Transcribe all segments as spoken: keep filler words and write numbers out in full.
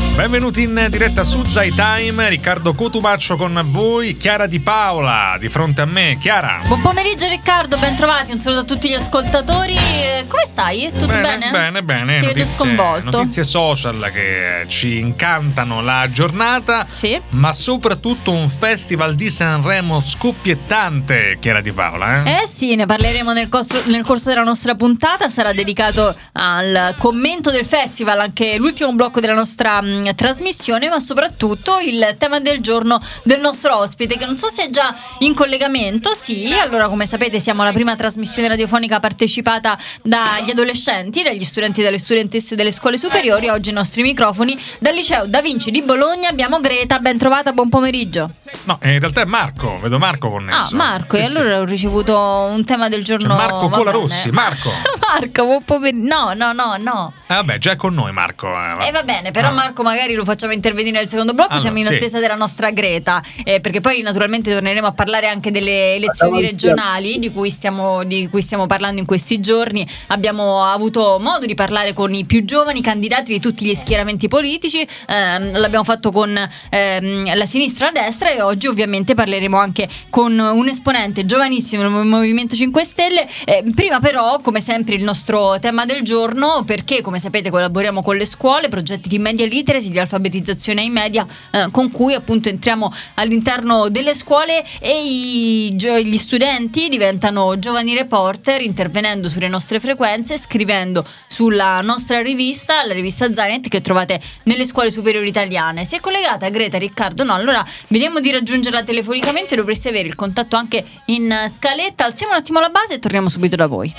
Benvenuti in diretta su Zai Time, Riccardo Cotumaccio con voi, Chiara Di Paola di fronte a me. Chiara. Buon pomeriggio Riccardo, ben trovati, un saluto a tutti gli ascoltatori. Come stai? Tutto bene? Bene, bene, bene. Ti vedo sconvolto. Notizie social che ci incantano la giornata, sì, ma soprattutto un festival di Sanremo scoppiettante, Chiara Di Paola. Eh, eh sì, ne parleremo nel corso, nel corso della nostra puntata, sarà dedicato al commento del festival, anche l'ultimo blocco della nostra mh, trasmissione, ma soprattutto il tema del giorno del nostro ospite, che non so se è già in collegamento. Sì, allora, come sapete, siamo la prima trasmissione radiofonica partecipata dagli adolescenti, dagli studenti e dalle studentesse delle scuole superiori. Oggi i nostri microfoni dal liceo Da Vinci di Bologna abbiamo Greta, ben trovata, buon pomeriggio. No, in realtà è Marco, vedo Marco connesso. Ah, Marco, sì, e allora sì. ho ricevuto un tema del giorno. Cioè, Marco va Colarossi, bene. Marco. Marco, buon pomeriggio. No, no, no, no. Eh, vabbè, già è con noi Marco. E eh, va bene, però ah. Marco magari lo facciamo intervenire nel secondo blocco, allora, siamo in attesa sì. della nostra Greta, eh, perché poi naturalmente torneremo a parlare anche delle elezioni regionali di cui stiamo, di cui stiamo parlando in questi giorni. Abbiamo avuto modo di parlare con i più giovani candidati di tutti gli schieramenti politici, ehm, l'abbiamo fatto con ehm, la sinistra e la destra, e oggi ovviamente parleremo anche con un esponente giovanissimo del Movimento cinque Stelle. Eh, prima però, come sempre, il nostro tema del giorno, perché come sapete collaboriamo con le scuole, progetti di media literacy, di alfabetizzazione ai media, eh, con cui appunto entriamo all'interno delle scuole e i, gli studenti diventano giovani reporter, intervenendo sulle nostre frequenze, scrivendo sulla nostra rivista, la rivista Zainet, che trovate nelle scuole superiori italiane. Si è collegata Greta? Riccardo no? Allora vediamo di raggiungerla telefonicamente, dovreste avere il contatto anche in scaletta. Alziamo un attimo la base e torniamo subito da voi.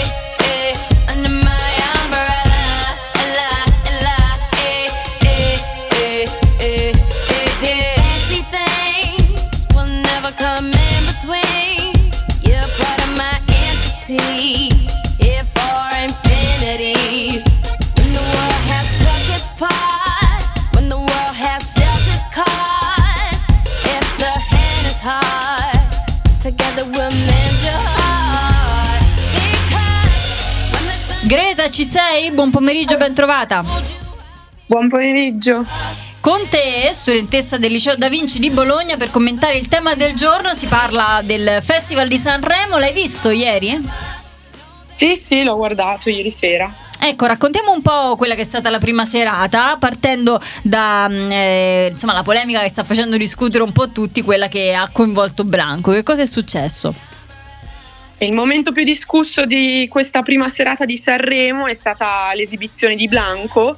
Greta, ci sei? Buon pomeriggio, ben trovata. Buon pomeriggio. Con te, studentessa del liceo Da Vinci di Bologna, per commentare il tema del giorno. Si parla del Festival di Sanremo. L'hai visto ieri? Sì, sì, l'ho guardato ieri sera. Ecco, raccontiamo un po' quella che è stata la prima serata, partendo da eh, insomma la polemica che sta facendo discutere un po' tutti, quella che ha coinvolto Blanco. Che cosa è successo? Il momento più discusso di questa prima serata di Sanremo è stata l'esibizione di Blanco,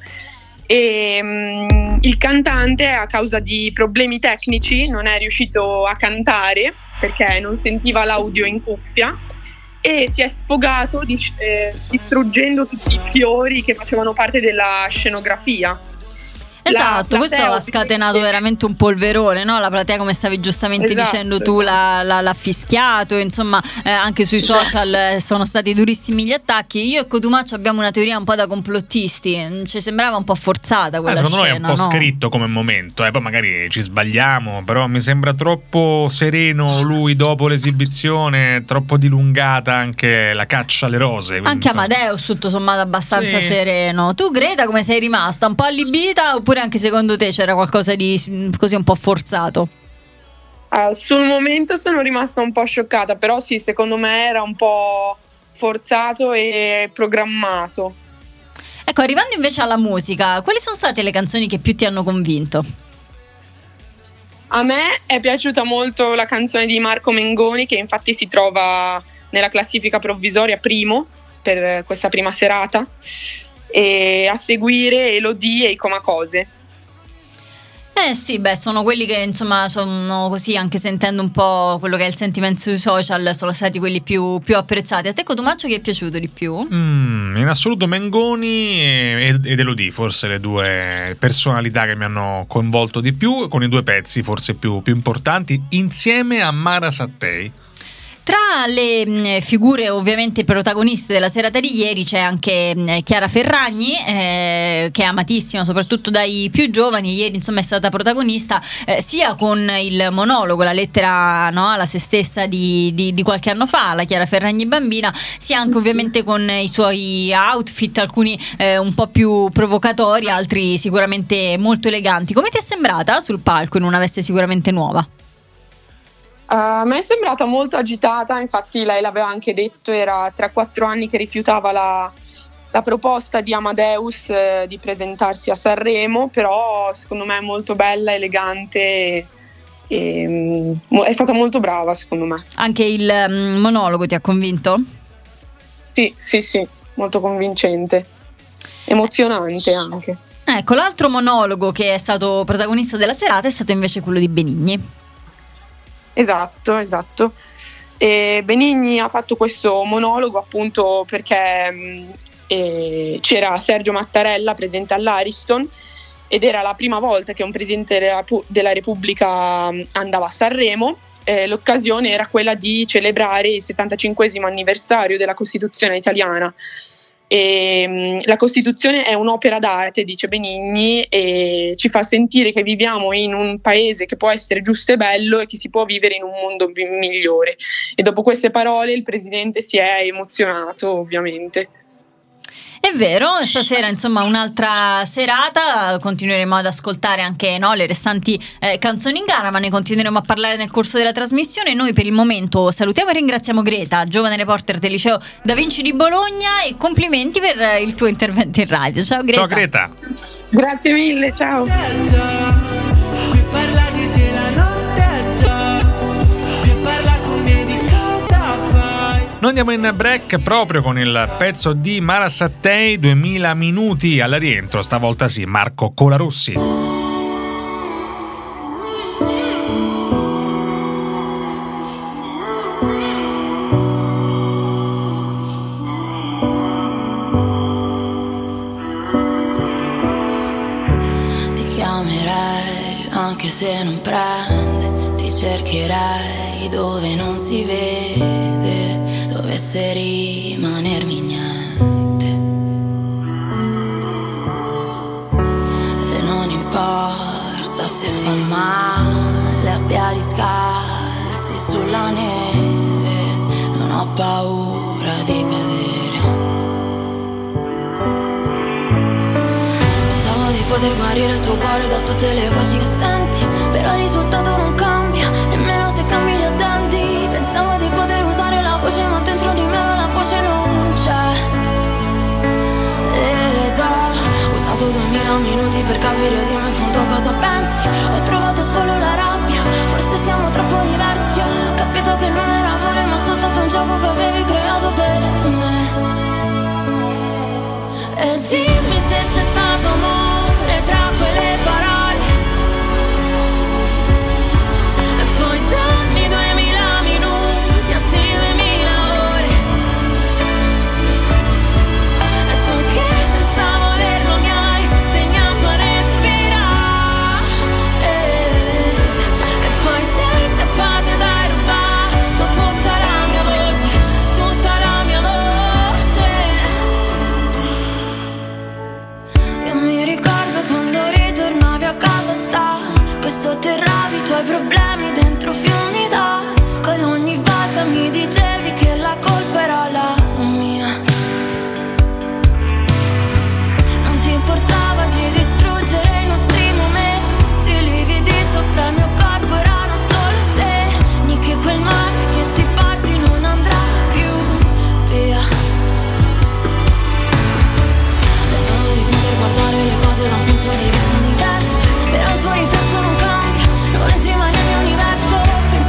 e um, il cantante, a causa di problemi tecnici, non è riuscito a cantare perché non sentiva l'audio in cuffia e si è sfogato dic- eh, distruggendo tutti i fiori che facevano parte della scenografia. Esatto, questo ha scatenato veramente un polverone, no? La platea, come stavi giustamente esatto, dicendo tu, esatto. l'ha, l'ha, l'ha fischiato, insomma, eh, anche sui social esatto. sono stati durissimi gli attacchi. Io e Cotumaccio abbiamo una teoria un po' da complottisti, ci sembrava un po' forzata quella eh, secondo scena. Secondo noi è un po' no? scritto come momento, eh, poi magari ci sbagliamo, però mi sembra troppo sereno lui dopo l'esibizione, troppo dilungata anche la caccia alle rose. Anche Amadeus tutto sommato abbastanza sì. sereno. Tu Greta come sei rimasta? Un po' allibita oppure anche secondo te c'era qualcosa di così un po' forzato? Uh, sul momento sono rimasta un po' scioccata, però sì, secondo me era un po' forzato e programmato. Ecco, arrivando invece alla musica, quali sono state le canzoni che più ti hanno convinto? A me è piaciuta molto la canzone di Marco Mengoni, che infatti si trova nella classifica provvisoria primo per questa prima serata, e a seguire Elodie e I Comacose. Eh sì, beh, sono quelli che insomma sono così, anche sentendo un po' quello che è il sentimento sui social, sono stati quelli più, più apprezzati. A te Cotumaccio chi è piaciuto di più? Mm, in assoluto Mengoni ed Elodie, forse le due personalità che mi hanno coinvolto di più, con i due pezzi forse più, più importanti, insieme a Mara Sattei. Tra le mh, figure ovviamente protagoniste della serata di ieri c'è anche mh, Chiara Ferragni, eh, che è amatissima soprattutto dai più giovani. Ieri insomma è stata protagonista eh, sia con il monologo, la lettera, no, alla se stessa di, di, di qualche anno fa, la Chiara Ferragni bambina, sia anche sì. ovviamente con i suoi outfit, alcuni eh, un po' più provocatori, altri sicuramente molto eleganti. Come ti è sembrata sul palco in una veste sicuramente nuova? A uh, me è sembrata molto agitata, infatti lei l'aveva anche detto, era tre quattro anni che rifiutava la, la proposta di Amadeus eh, di presentarsi a Sanremo, però secondo me è molto bella, elegante e, e um, è stata molto brava secondo me. Anche il um, monologo ti ha convinto? Sì, sì, sì, molto convincente, emozionante anche. Ecco, l'altro monologo che è stato protagonista della serata è stato invece quello di Benigni. Esatto, esatto. E Benigni ha fatto questo monologo appunto perché mh, eh, c'era Sergio Mattarella presente all'Ariston ed era la prima volta che un presidente della, della Repubblica mh, andava a Sanremo. Eh, l'occasione era quella di celebrare il settantacinquesimo anniversario della Costituzione italiana. E, mh, la Costituzione è un'opera d'arte, dice Benigni, e ci fa sentire che viviamo in un paese che può essere giusto e bello e che si può vivere in un mondo b- migliore. E dopo queste parole il presidente si è emozionato, ovviamente. È vero, stasera insomma un'altra serata, continueremo ad ascoltare anche, no, le restanti eh, canzoni in gara, ma ne continueremo a parlare nel corso della trasmissione. Noi per il momento salutiamo e ringraziamo Greta, giovane reporter del liceo Da Vinci di Bologna, e complimenti per il tuo intervento in radio. Ciao Greta. Ciao Greta. Grazie mille, ciao. Qui parla di te la notte già, qui parla con me di cosa fai. Noi andiamo in break proprio con il pezzo di Mara Sattei, duemila minuti alla rientro, stavolta sì, Marco Colarossi. Ti chiamerai anche se non prende, ti cercherai dove non si vede, dovesse rimanermi niente. E non importa se fa male, abbia gli scarsi sulla neve, non ho paura di cadere. Pensavo di poter guarire il tuo cuore da tutte le voci che senti, però il risultato non cambia, nemmeno se cambi gli addenti. Pensavo di poter usare la voce, ma dentro di me la voce non c'è. Ed ho usato duemila minuti per capire di me in fondo cosa pensi. Ho trovato solo la rabbia, forse siamo troppo diversi. Ho capito che non era amore, ma soltanto un gioco che avevi creato per me. E dimmi se c'è stato amore tra quelle parole, e poi dammi duemila minuti, anzi duemila ore. E tu che senza volerlo mi hai insegnato a respirare, e poi sei scappato ed hai rubato tutta la mia voce, tutta la mia voce. Io mi ricordo quando ritornavi a casa stanco e sotterravi i tuoi problemi dentro fiumi d'acqua, ed ogni volta mi dicevi che la colpa era la mia. Non ti importava di distruggere i nostri momenti, i lividi sopra il mio corpo erano solo segni che quel mare che ti porti non andrà più via. Pensavo di poter guardare le cose da un punto di vista diverso, però il tuo riflesso non cambia, non entri mai nel mio universo.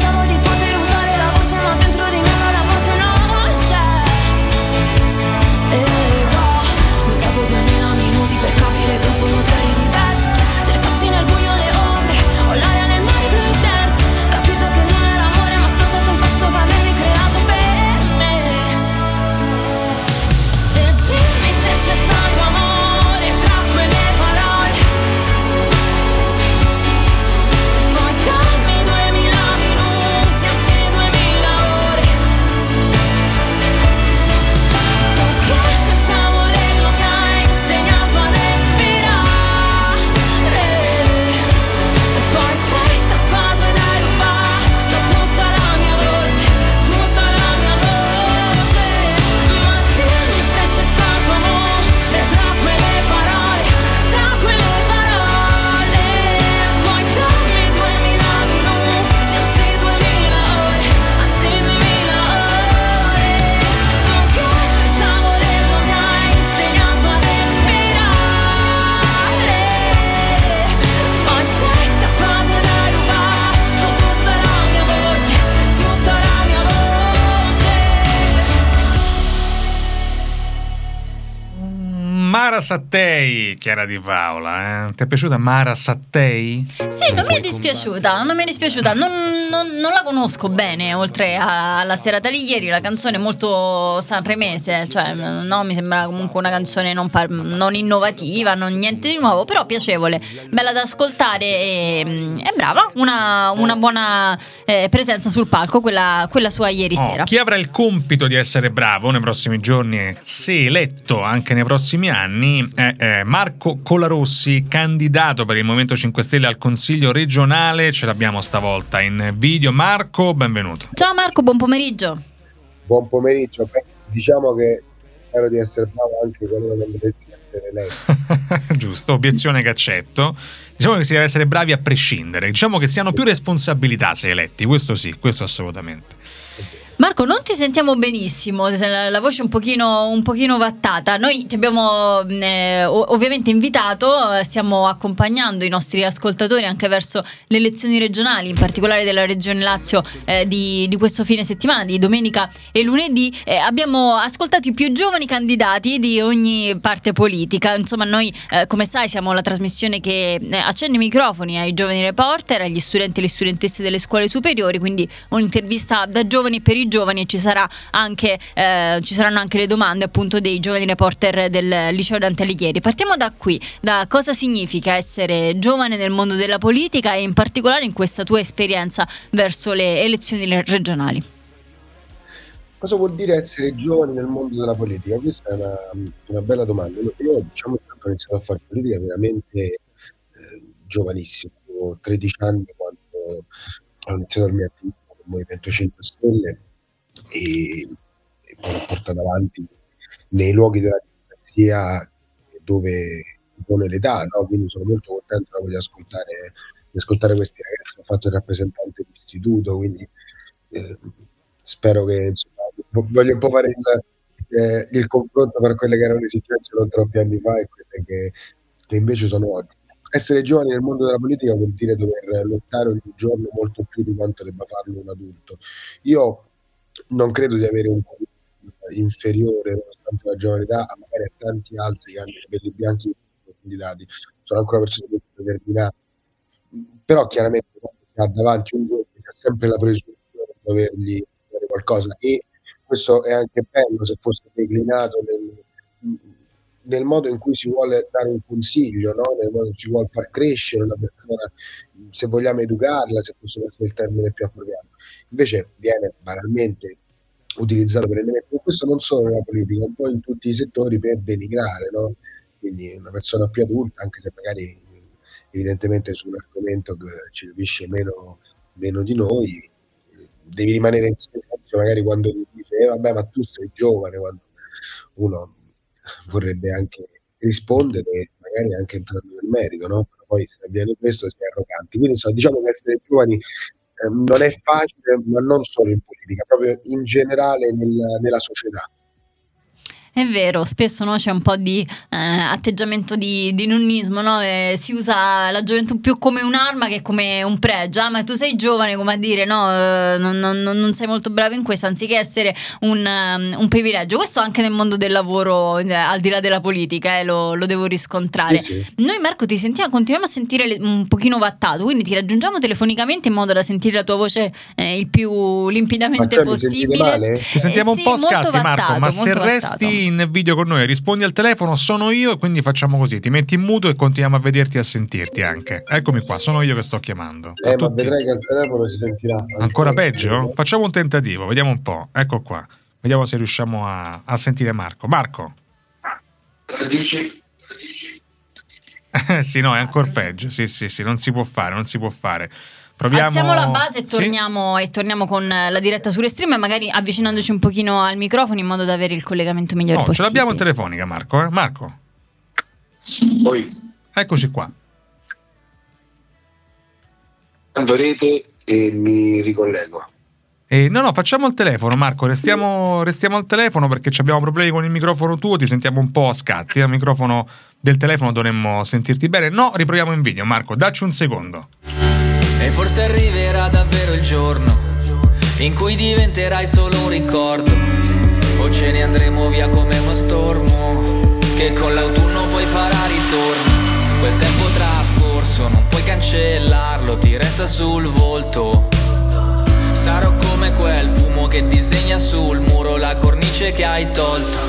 Mara Sattei, Chiara Di Paola, eh? Ti è piaciuta Mara Sattei? Sì, non mi è dispiaciuta, non mi è dispiaciuta, non, non, non la conosco bene, oltre alla serata di ieri, la canzone è molto sanremese, cioè no, mi sembra comunque una canzone non, par- non innovativa, non niente di nuovo, però piacevole, bella da ascoltare e, e brava, una, una buona eh, presenza sul palco, quella, quella sua ieri Oh, sera. chi avrà il compito di essere bravo nei prossimi giorni, se eletto anche nei prossimi anni, è, è Marco Colarossi, candidato per il Movimento cinque Stelle al Consiglio regionale. Ce l'abbiamo stavolta in video. Marco, benvenuto. Ciao Marco, buon pomeriggio. Buon pomeriggio. Beh, diciamo che spero di essere bravo anche quando non dovessi essere eletto. Giusto, obiezione che accetto. Diciamo che si deve essere bravi a prescindere. Diciamo che si hanno più responsabilità se eletti, questo sì, questo assolutamente. Marco, non ti sentiamo benissimo, la, la voce un pochino, un pochino vattata. Noi ti abbiamo eh, ovviamente invitato, stiamo accompagnando i nostri ascoltatori anche verso le elezioni regionali, in particolare della Regione Lazio eh, di, di questo fine settimana, di domenica e lunedì. Eh, abbiamo ascoltato i più giovani candidati di ogni parte politica. Insomma, noi eh, come sai siamo la trasmissione che eh, accende i microfoni ai giovani reporter, agli studenti e alle studentesse delle scuole superiori, quindi un'intervista da giovani per i giovani, e ci sarà anche eh, ci saranno anche le domande appunto dei giovani reporter del liceo Dante Alighieri. Partiamo da qui, da cosa significa essere giovane nel mondo della politica e in particolare in questa tua esperienza verso le elezioni regionali. Cosa vuol dire essere giovani nel mondo della politica? Questa è una, una bella domanda. Io diciamo che ho iniziato a fare politica veramente eh, giovanissimo, avevo tredici anni quando ho iniziato la mia attività nel Movimento cinque Stelle e, e poi l'ho portato avanti nei luoghi della democrazia dove pone l'età, no? Quindi sono molto contento di ascoltare, di ascoltare questi ragazzi. Ho fatto il rappresentante d'istituto, quindi eh, spero che insomma, voglio un po' fare il, eh, il confronto per quelle che erano le esigenze non troppi anni fa e quelle che, che invece sono oggi. Essere giovani nel mondo della politica vuol dire dover lottare ogni giorno molto più di quanto debba farlo un adulto. Io non credo di avere un inferiore, nonostante la giovane età, a magari a tanti altri che hanno i capelli bianchi candidati. Sono ancora persone molto determinate, però chiaramente quando si ha davanti un giorno si ha sempre la presunzione di dovergli fare qualcosa, e questo è anche bello se fosse declinato nel, nel modo in cui si vuole dare un consiglio, no? Nel modo in cui si vuole far crescere una persona, se vogliamo educarla, se questo è il termine più appropriato. Invece viene banalmente utilizzato per elementi, e questo non solo nella politica, un po' in tutti i settori, per denigrare, no? Quindi una persona più adulta, anche se magari evidentemente su un argomento che ci capisce meno, meno di noi, devi rimanere in silenzio magari quando ti dice eh, vabbè ma tu sei giovane, quando uno vorrebbe anche rispondere, magari anche entrando nel merito, no? Però poi se avviene questo si è arroganti. Quindi insomma, diciamo che essere giovani eh, non è facile, ma non solo in politica, proprio in generale nel, nella società. È vero, spesso no, c'è un po' di eh, atteggiamento di, di nonnismo, no? Eh, si usa la gioventù più come un'arma che come un pregio. Ah, ma tu sei giovane, come a dire, no, eh, non, non, non sei molto bravo in questo, anziché essere un, um, un privilegio. Questo anche nel mondo del lavoro, eh, al di là della politica, eh, lo, lo devo riscontrare. Sì, sì. Noi, Marco, ti sentiamo, continuiamo a sentire le, un pochino vattato, quindi ti raggiungiamo telefonicamente in modo da sentire la tua voce eh, il più limpidamente cioè, possibile. Ti sentiamo eh, un po' sì, scatti, vattato, Marco, ma se vattato. resti in video con noi, rispondi al telefono, sono io, e quindi facciamo così, ti metti in muto e continuiamo a vederti e a sentirti anche. Eccomi qua, sono io che sto chiamando. Eh, ma vedrai che al telefono si sentirà ancora peggio? Facciamo un tentativo, vediamo un po'. Ecco qua, vediamo se riusciamo a, a sentire Marco. Marco? Dici? Sì, no, è ancora peggio. Sì, sì, sì, non si può fare, non si può fare. Proviamo... Alziamo la base e torniamo, sì? e torniamo con la diretta su Restream, e magari avvicinandoci un pochino al microfono in modo da avere il collegamento migliore oh, possibile. Ce l'abbiamo in telefonica, Marco. Eh? Marco? Poi. Eccoci qua. Quando rete e mi ricollego. Eh, no, no, facciamo il telefono, Marco. Restiamo, restiamo al telefono perché abbiamo problemi con il microfono tuo. Ti sentiamo un po' a scatti. Al microfono del telefono dovremmo sentirti bene. No, riproviamo in video, Marco. Dacci un secondo. E forse arriverà davvero il giorno in cui diventerai solo un ricordo, o ce ne andremo via come uno stormo che con l'autunno farà ritorno. Quel tempo trascorso non puoi cancellarlo, ti resta sul volto. Sarò come quel fumo che disegna sul muro la cornice che hai tolto.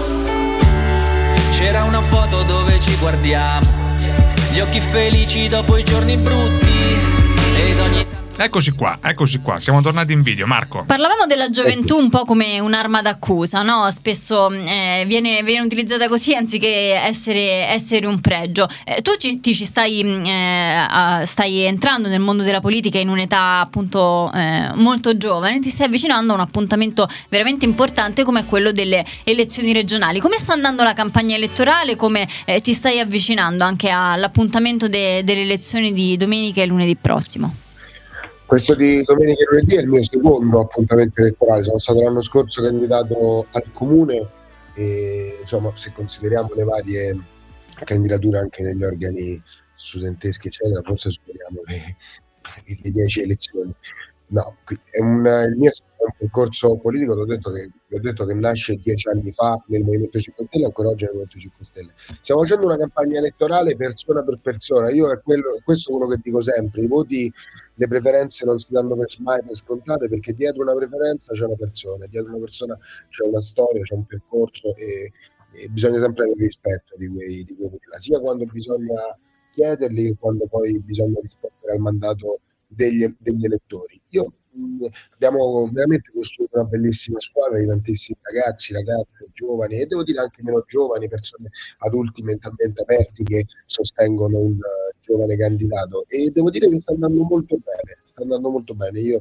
C'era una foto dove ci guardiamo, gli occhi felici dopo i giorni brutti, ed ogni tanto... Eccoci qua, eccoci qua, siamo tornati in video. Marco. Parlavamo della gioventù un po' come un'arma d'accusa, no? Spesso eh, viene, viene utilizzata così anziché essere, essere un pregio. Eh, tu ci, ti ci stai, eh, a, stai entrando nel mondo della politica in un'età appunto eh, molto giovane, ti stai avvicinando a un appuntamento veramente importante come quello delle elezioni regionali. Come sta andando la campagna elettorale? Come eh, ti stai avvicinando anche all'appuntamento de, delle elezioni di domenica e lunedì prossimo? Questo di domenica e lunedì è il mio secondo appuntamento elettorale. Sono stato l'anno scorso candidato al comune e insomma, se consideriamo le varie candidature anche negli organi studenteschi eccetera, forse superiamo le, le dieci elezioni. No, è un, il mio è un percorso politico, l'ho detto che, l'ho detto che nasce dieci anni fa nel Movimento cinque Stelle, ancora oggi nel Movimento cinque Stelle. Stiamo facendo una campagna elettorale persona per persona. Io è quello, questo è quello che dico sempre: i voti, le preferenze non si danno per, mai per scontate, perché dietro una preferenza c'è una persona, dietro una persona c'è una storia, c'è un percorso e, e bisogna sempre avere rispetto di quei, di quei voti, sia quando bisogna chiederli che quando poi bisogna rispondere al mandato degli, degli elettori. Io mh, abbiamo veramente costruito una bellissima squadra di tantissimi ragazzi, ragazze, giovani e devo dire anche meno giovani, persone adulti mentalmente aperti che sostengono un uh, giovane candidato, e devo dire che sta andando molto bene, sta andando molto bene. Io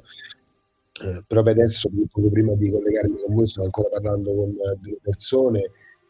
eh, proprio adesso, poco prima di collegarmi con voi, stavo ancora parlando con uh, delle persone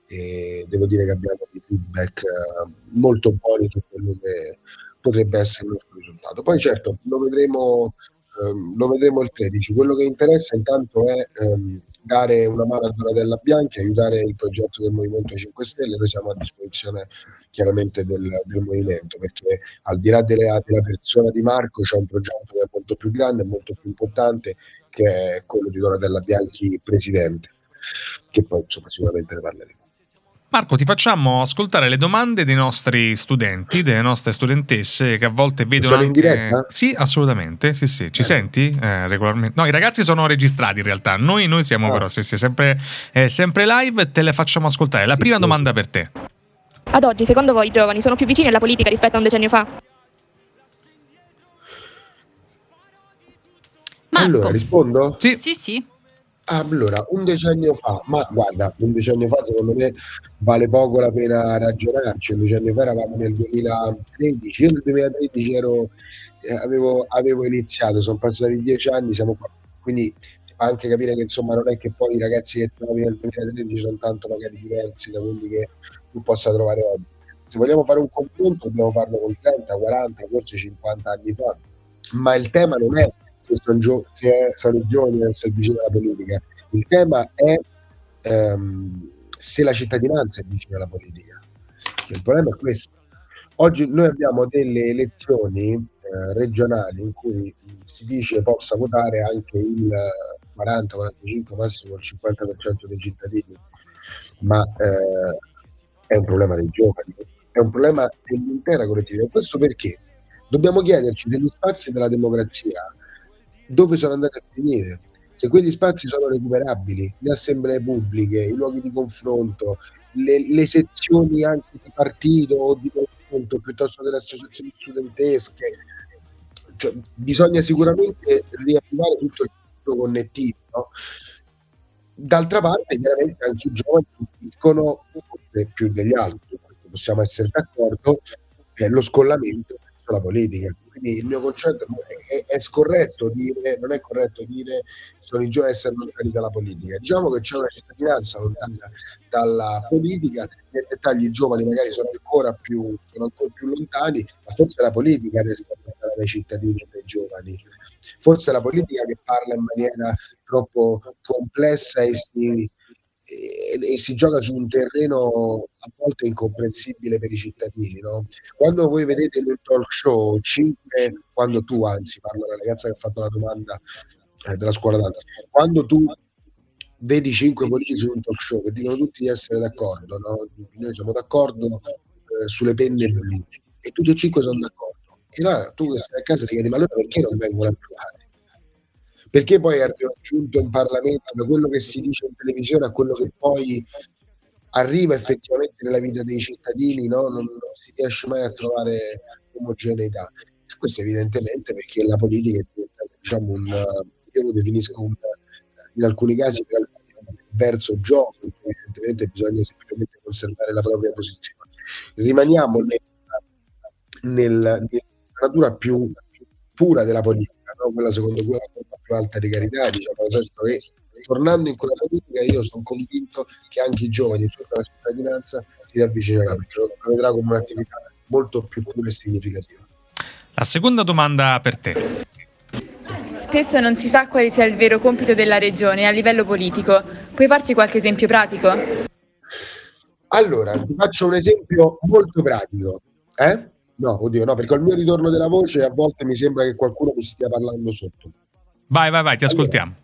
e devo dire che abbiamo dei feedback uh, molto buoni su quello che potrebbe essere il nostro risultato. Poi certo lo vedremo, ehm, lo vedremo il tredici. Quello che interessa intanto è ehm, dare una mano a Donatella Bianchi, aiutare il progetto del Movimento cinque Stelle. Noi siamo a disposizione chiaramente del, del movimento, perché al di là della, della persona di Marco c'è un progetto che è molto più grande, molto più importante, che è quello di Donatella Bianchi presidente, che poi insomma sicuramente ne parleremo. Marco, ti facciamo ascoltare le domande dei nostri studenti, delle nostre studentesse, che a volte vedono Sono in anche... diretta? Sì, assolutamente, sì, sì. Ci senti? Eh, regolarmente? No, i ragazzi sono registrati in realtà, noi, noi siamo Ah. però, sì, sì, sempre, eh, sempre live, te le facciamo ascoltare. La Sì, prima sì. domanda per te. Ad oggi, secondo voi, i giovani sono più vicini alla politica rispetto a un decennio fa? Marco. Allora, rispondo? Sì, Sì, sì. Allora, un decennio fa, ma guarda, un decennio fa secondo me vale poco la pena ragionarci. Un decennio fa eravamo nel duemilatredici, io nel duemilatredici ero, eh, avevo, avevo iniziato, sono passati dieci anni, siamo qua. Quindi ti fa anche capire che insomma non è che poi i ragazzi che trovi nel duemilatredici sono tanto magari diversi da quelli che tu possa trovare oggi. Se vogliamo fare un confronto dobbiamo farlo con trenta, quaranta, forse cinquanta anni fa, ma il tema non è se sono, gio- se è- sono i giovani a essere vicini alla politica, il tema è ehm, se la cittadinanza è vicina alla politica. Cioè, il problema è questo. Oggi noi abbiamo delle elezioni eh, regionali in cui si dice possa votare anche il quaranta quarantacinque, massimo il cinquanta per cento dei cittadini, ma eh, è un problema dei giovani, è un problema dell'intera collettività. Questo perché dobbiamo chiederci se gli spazi della democrazia dove sono andati a finire, se quegli spazi sono recuperabili, le assemblee pubbliche, i luoghi di confronto, le, le sezioni anche di partito o di confronto piuttosto che le associazioni studentesche. Cioè, bisogna sicuramente riattivare tutto il punto connettivo, no? D'altra parte chiaramente anche i giovani capiscono più degli altri, possiamo essere d'accordo, è lo scollamento verso la politica. Quindi il mio concetto è, è, è scorretto dire, non è corretto dire sono i giovani a essere lontani dalla politica. Diciamo che c'è una cittadinanza lontana dalla politica, nei dettagli i giovani magari sono ancora più, sono ancora più lontani, ma forse la politica resta lontana dai cittadini e dai giovani. Forse è la politica che parla in maniera troppo complessa e si, e, e si gioca su un terreno a volte incomprensibile per i cittadini, no? Quando voi vedete nel talk show cinque, quando tu anzi parlo alla ragazza che ha fatto la domanda eh, della scuola d'arte, quando tu vedi cinque politici in un talk show che dicono tutti di essere d'accordo, no? Noi siamo d'accordo eh, sulle penne blu, e tutti e cinque sono d'accordo. E là tu che stai a casa ti chiedi, ma allora perché non vengono approvati? Perché poi è raggiunto in Parlamento da quello che si dice in televisione a quello che poi arriva effettivamente nella vita dei cittadini, no? non, non si riesce mai a trovare omogeneità. E questo evidentemente perché la politica è diventata, diciamo, un, io lo definisco un, in alcuni casi un verso gioco, in cui evidentemente bisogna semplicemente conservare la propria posizione. Rimaniamo nel, nel, nella natura più pura della politica, no? Quella secondo cui la forma più alta di carità, diciamo, nel senso che tornando in quella politica io sono convinto che anche i giovani e tutta la cittadinanza si avvicinerà, perché lo vedrà come un'attività molto più pura e significativa. La seconda domanda per te. Spesso non si sa quale sia il vero compito della regione a livello politico. Puoi farci qualche esempio pratico? Allora, ti faccio un esempio molto pratico. Eh? No, oddio, no, perché al mio ritorno della voce a volte mi sembra che qualcuno mi stia parlando sotto. Vai, vai, vai, ti allora, ascoltiamo.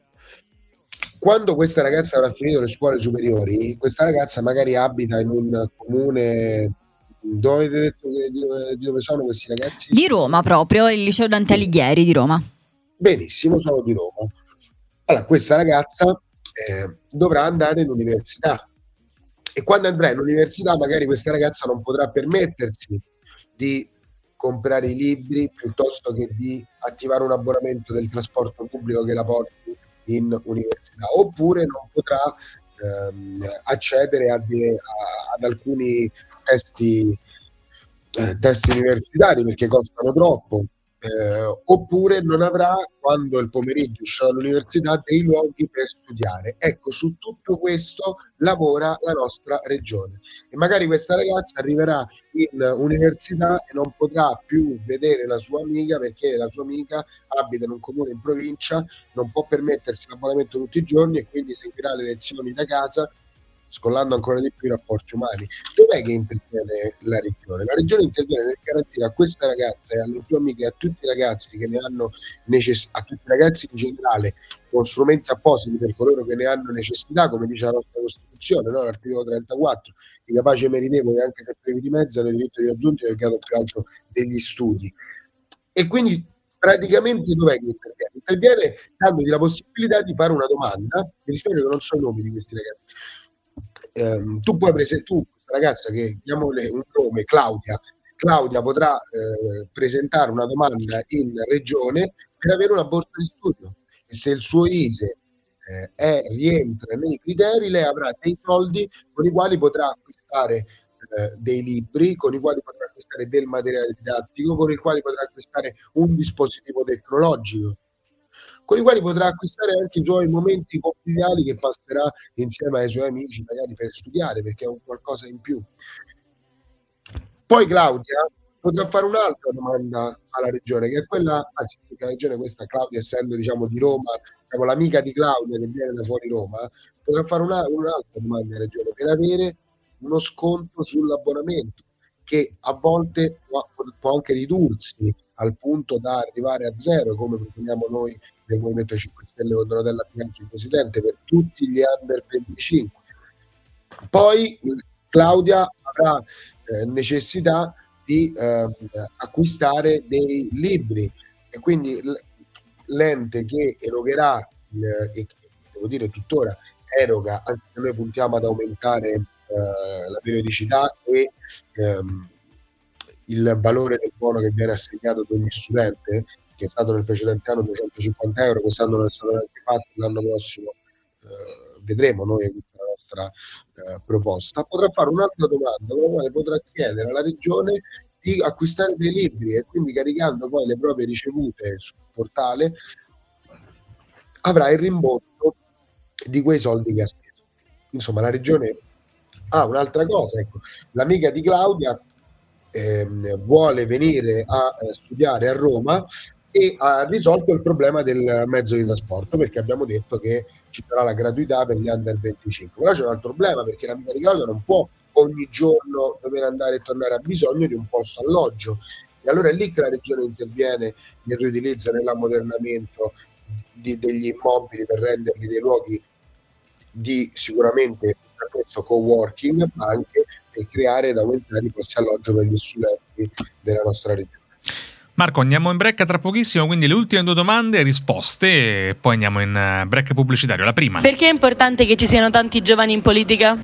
Quando questa ragazza avrà finito le scuole superiori, questa ragazza magari abita in un comune. Dove avete detto che, di, dove, di dove sono questi ragazzi? Di Roma proprio, il liceo Dante Alighieri di Roma. Benissimo, sono di Roma. Allora, questa ragazza eh, dovrà andare in università, e quando andrà in università magari questa ragazza non potrà permettersi di comprare i libri piuttosto che di attivare un abbonamento del trasporto pubblico che la porti in università, oppure non potrà ehm, accedere a, a, ad alcuni testi, eh, testi universitari perché costano troppo, eh, oppure non avrà, quando il pomeriggio uscirà dall'università, dei luoghi per studiare. Ecco, su tutto questo lavora la nostra regione, e magari questa ragazza arriverà in università e non potrà più vedere la sua amica perché la sua amica abita in un comune in provincia, non può permettersi l'abbonamento tutti i giorni e quindi seguirà le lezioni da casa, scollando ancora di più i rapporti umani. Dov'è che interviene la regione? La regione interviene nel garantire a questa ragazza e alle tue amiche e a tutti i ragazzi che ne hanno necessità, a tutti i ragazzi in generale, con strumenti appositi per coloro che ne hanno necessità, come dice la nostra Costituzione, no? L'articolo trentaquattro, i capaci e meritevoli, anche se privi di mezzi, hanno il diritto di raggiungere il grado più alto degli studi. E quindi praticamente dov'è che interviene? Interviene dandogli la possibilità di fare una domanda. Mi dispiace che non so i nomi di questi ragazzi. Um, tu puoi presentare, tu, questa ragazza che chiamiamole un nome, Claudia, Claudia potrà eh, presentare una domanda in regione per avere una borsa di studio, e se il suo I S E eh, è, rientra nei criteri, lei avrà dei soldi con i quali potrà acquistare eh, dei libri, con i quali potrà acquistare del materiale didattico, con i quali potrà acquistare un dispositivo tecnologico, con i quali potrà acquistare anche i suoi momenti conviviali che passerà insieme ai suoi amici, magari per studiare, perché è un qualcosa in più. Poi Claudia potrà fare un'altra domanda alla regione, che è quella, anzi, la regione, questa Claudia essendo, diciamo, di Roma, diciamo, l'amica di Claudia che viene da fuori Roma, potrà fare una, un'altra domanda alla regione per avere uno sconto sull'abbonamento, che a volte può, può anche ridursi al punto da arrivare a zero, come proponiamo noi del Movimento cinque Stelle con Donatella Bianchi, il presidente, per tutti gli under venticinque. Poi Claudia avrà eh, necessità di eh, acquistare dei libri, e quindi l'ente che erogherà, eh, e che devo dire tuttora eroga, anche se noi puntiamo ad aumentare eh, la periodicità e ehm, il valore del buono che viene assegnato ad ogni studente, che è stato nel precedente anno duecentocinquanta euro, quest'anno non è stato neanche fatto, l'anno prossimo eh, vedremo noi la nostra eh, proposta, potrà fare un'altra domanda con la quale potrà chiedere alla regione di acquistare dei libri, e quindi caricando poi le proprie ricevute sul portale avrà il rimborso di quei soldi che ha speso. Insomma, la regione ha ah, un'altra cosa, ecco, l'amica di Claudia ehm, vuole venire a eh, studiare a Roma e ha risolto il problema del mezzo di trasporto, perché abbiamo detto che ci sarà la gratuità per gli under venticinque. Però c'è un altro problema, perché l'amica di Claudia non può ogni giorno dover andare e tornare, a bisogno di un posto alloggio, e allora è lì che la regione interviene nel riutilizzo, nell'ammodernamento di, degli immobili per renderli dei luoghi di sicuramente questo co-working, ma anche e creare ed aumentare i posti alloggio per gli studenti della nostra regione. Marco, andiamo in break tra pochissimo, quindi le ultime due domande, risposte, e poi andiamo in break pubblicitario. La prima. Perché è importante che ci siano tanti giovani in politica?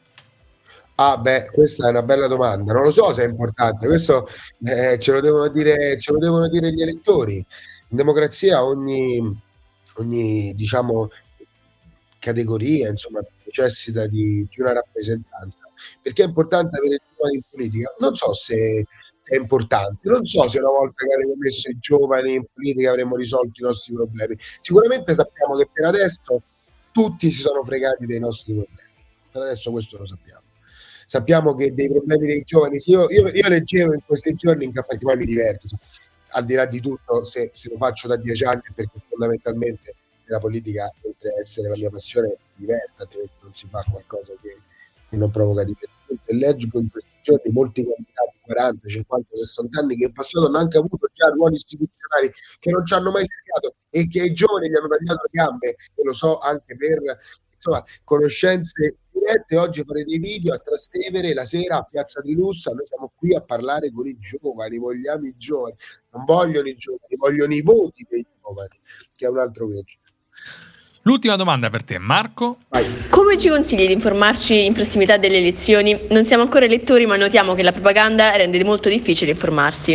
Ah beh, questa è una bella domanda, non lo so se è importante, questo eh, ce lo devono dire, ce lo devono dire gli elettori. In democrazia ogni, ogni diciamo, categoria insomma, necessita di, di una rappresentanza. Perché è importante avere giovani in politica? Non so se è importante, non so se una volta che avremo messo i giovani in politica avremmo risolto i nostri problemi. Sicuramente sappiamo che per adesso tutti si sono fregati dei nostri problemi, per adesso questo lo sappiamo. Sappiamo che dei problemi dei giovani, io, io, io leggevo in questi giorni, in perché poi mi diverto, al di là di tutto, se, se lo faccio da dieci anni perché fondamentalmente la politica, oltre a essere la mia passione, mi diverte, altrimenti non si fa qualcosa che, che non provoca divertimento. E leggo in questi giorni molti candidati quaranta, cinquanta, sessanta anni che in passato hanno anche avuto già ruoli istituzionali che non ci hanno mai creato e che ai giovani gli hanno tagliato le gambe, e lo so anche per insomma conoscenze dirette. Oggi fare dei video a Trastevere la sera a Piazza di Lussa, noi siamo qui a parlare con i giovani, vogliamo i giovani, non vogliono i giovani, vogliono i voti dei giovani, che è un altro concetto. L'ultima domanda per te, Marco. Vai. Come ci consigli di informarci in prossimità delle elezioni? Non siamo ancora elettori, ma notiamo che la propaganda rende molto difficile informarsi.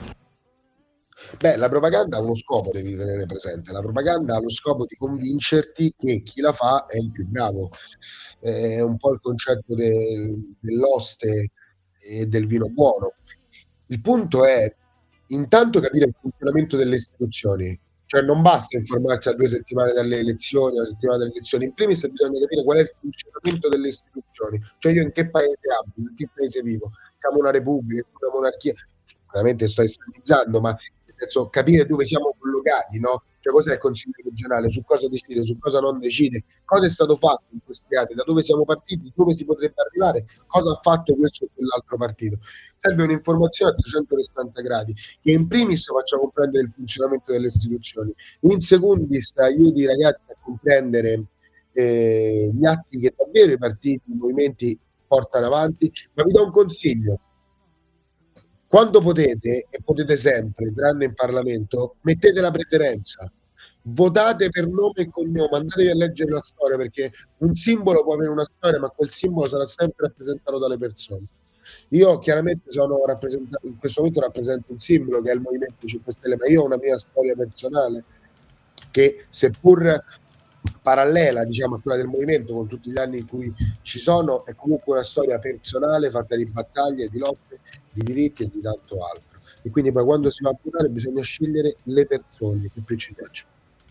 Beh, la propaganda ha uno scopo, devi tenere presente. La propaganda ha lo scopo di convincerti che chi la fa è il più bravo. È un po' il concetto del, dell'oste e del vino buono. Il punto è intanto capire il funzionamento delle istituzioni. Cioè non basta informarsi a due settimane dalle elezioni, a una settimana dalle elezioni. In primis bisogna capire qual è il funzionamento delle istituzioni. Cioè io in che paese abito, in che paese vivo. Siamo una repubblica, una monarchia. Veramente sto estremizzando, ma nel senso capire dove siamo collocati, no? Cioè cos'è il Consiglio regionale, su cosa decide, su cosa non decide, cosa è stato fatto in questi anni, da dove siamo partiti, dove si potrebbe arrivare, cosa ha fatto questo o quell'altro partito. Serve un'informazione a trecentosessanta gradi che in primis faccia comprendere il funzionamento delle istituzioni, in secundis aiuti i ragazzi a comprendere eh, gli atti che davvero i partiti, i movimenti portano avanti. Ma vi do un consiglio: quando potete, e potete sempre, tranne in Parlamento, mettete la preferenza, votate per nome e cognome, andatevi a leggere la storia, perché un simbolo può avere una storia, ma quel simbolo sarà sempre rappresentato dalle persone. Io chiaramente sono rappresentato, in questo momento rappresento un simbolo che è il Movimento cinque Stelle, ma io ho una mia storia personale che, seppur parallela diciamo a quella del movimento, con tutti gli anni in cui ci sono, è comunque una storia personale fatta di battaglie, di lotte, di diritti e di tanto altro. E quindi poi quando si va a votare bisogna scegliere le persone che più ci piacciono.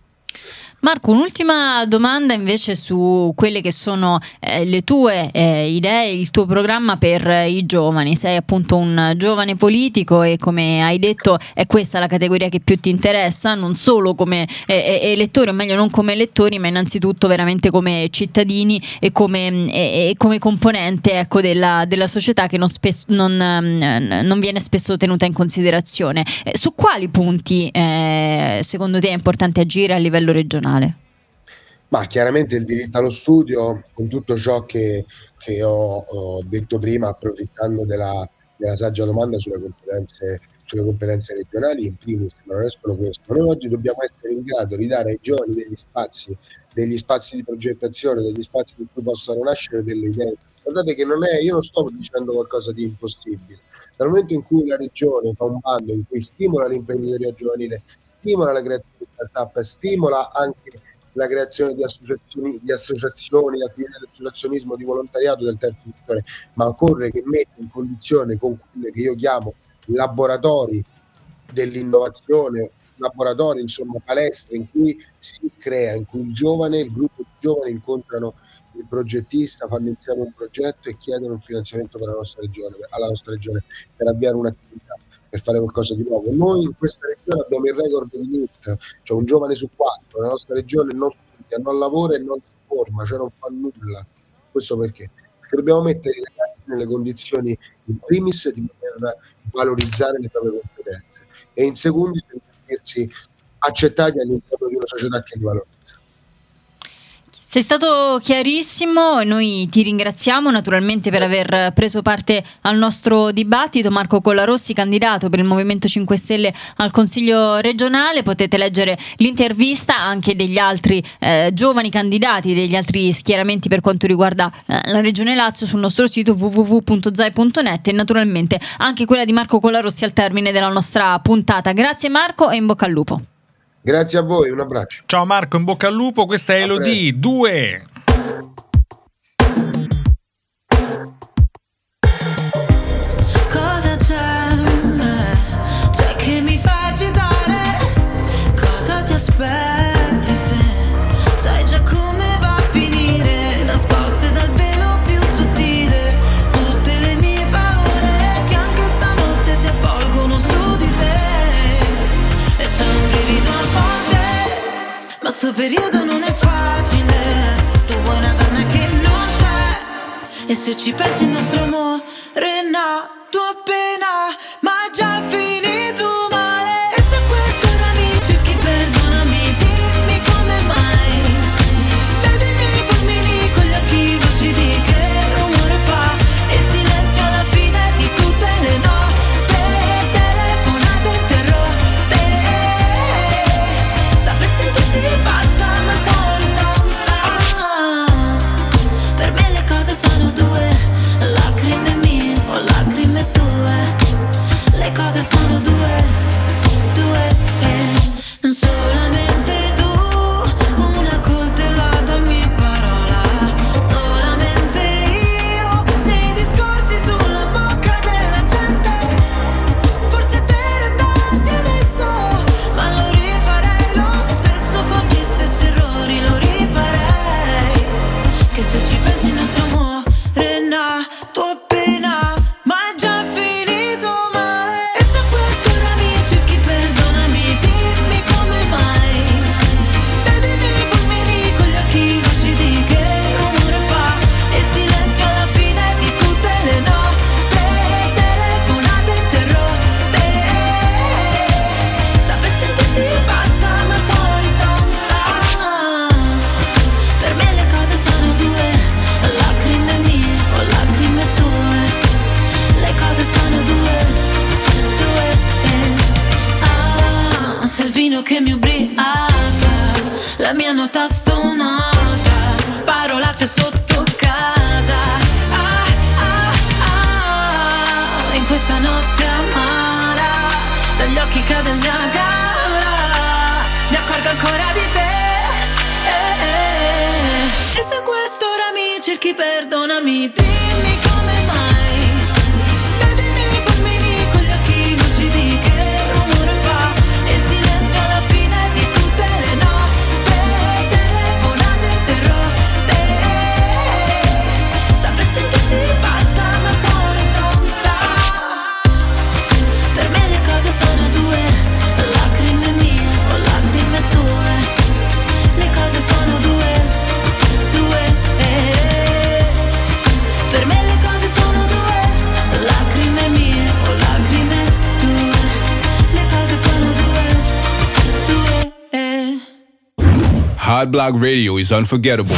Marco, un'ultima domanda invece su quelle che sono eh, le tue eh, idee, il tuo programma per eh, i giovani. Sei appunto un giovane politico e, come hai detto, è questa la categoria che più ti interessa, non solo come eh, elettori, o meglio non come elettori, ma innanzitutto veramente come cittadini e come, eh, e come componente, ecco, della, della società, che non, spesso, non, eh, non viene spesso tenuta in considerazione. Eh, su quali punti eh, secondo te è importante agire a livello regionale? Ma chiaramente il diritto allo studio, con tutto ciò che, che ho, ho detto prima, approfittando della, della saggia domanda sulle competenze, sulle competenze regionali, in primis, ma non è solo questo. Noi oggi dobbiamo essere in grado di dare ai giovani degli spazi, degli spazi di progettazione, degli spazi in cui possano nascere delle idee. Guardate che non è, io non sto dicendo qualcosa di impossibile. Dal momento in cui la regione fa un bando in cui stimola l'imprenditoria giovanile, stimola la creazione di start-up, stimola anche la creazione di associazioni, di associazioni, di attività di associazionismo, di volontariato del terzo settore, ma occorre che metta in condizione con quelle che io chiamo laboratori dell'innovazione, laboratori, insomma palestre in cui si crea, in cui il giovane, il gruppo di giovani incontrano il progettista, fanno insieme un progetto e chiedono un finanziamento per la nostra regione, alla nostra regione, per avviare un'attività, per fare qualcosa di nuovo. Noi in questa regione abbiamo il record di N I T, cioè un giovane su quattro nella nostra regione non studia, non lavora e non si forma, cioè non fa nulla. Questo perché? Perché dobbiamo mettere i ragazzi nelle condizioni in primis di poter valorizzare le proprie competenze e in secondis di sentirsi accettati all'interno di una società che li valorizza. Sei stato chiarissimo e noi ti ringraziamo naturalmente per aver preso parte al nostro dibattito. Marco Colarossi, candidato per il Movimento cinque Stelle al Consiglio regionale. Potete leggere l'intervista anche degli altri eh, giovani candidati, degli altri schieramenti per quanto riguarda eh, la Regione Lazio sul nostro sito w w w punto zai punto net e naturalmente anche quella di Marco Colarossi al termine della nostra puntata. Grazie Marco e in bocca al lupo. Grazie a voi, un abbraccio. Ciao Marco, in bocca al lupo. Questa è Elodie due. Cosa c'è? C'è che mi fa agitare? Cosa ti aspetti se sai già come va a finire? Nascoste dal velo più sottile tutte le mie paure che anche stanotte si avvolgono su di te. E sono un brivido a volte, ma sto periodo non è facile. Tu vuoi una donna che non c'è, e se ci pensi il nostro amore è nato appena, ma già finito male. E se questo ora mi cerchi, perdonami, dimmi come mai. Vedimi i fulmini con gli occhi lucidi, che rumore fa il silenzio alla fine di tutte le nostre telefonate interrotte. Sapessi dirti basta, ma il cuore non sa. Per me le cose sono due, lacrime mie o lacrime tue. Le cose sono due, due e non solamente tu. Una coltellata ogni parola, solamente io nei discorsi sulla bocca della gente. Forse per darti adesso, ma lo rifarei lo stesso con gli stessi errori, lo rifarei. Che se ci pensi il nostro amore è nato appena, ma è già finito male. E se questo ora mi cerchi, perdonami, dimmi come mai. Vedimi i fulmini con gli occhi lucidi, che rumore fa il silenzio alla fine di tutte le nostre telefonate interrotte. Sapessi dirti basta, ma il cuore non sa. Per me le cose sono due, lacrime mie o lacrime tue. Le cose sono due, due e ah, se il vino che mi ubriaca, la mia nota stonata, parolacce sotto casa. Ah, ah, ah, in questa notte amara, dagli occhi cade il Niagara, mi accorgo ancora di te. Eh, eh. E se questo ora mi cerchi, perdonami, dimmi come mai. Vedimi i fulmini con gli occhi lucidi, che rumore fa il silenzio alla fine di tutte le nostre telefonate interrotte. Sapessi dirti basta, ma il cuore non sa. Per me le cose sono due, lacrime mie o lacrime tue. Le cose sono due, due e per me le cose sono due, lacrime mie o lacrime tue. Le cose sono due, due e Hot Block Radio is unforgettable.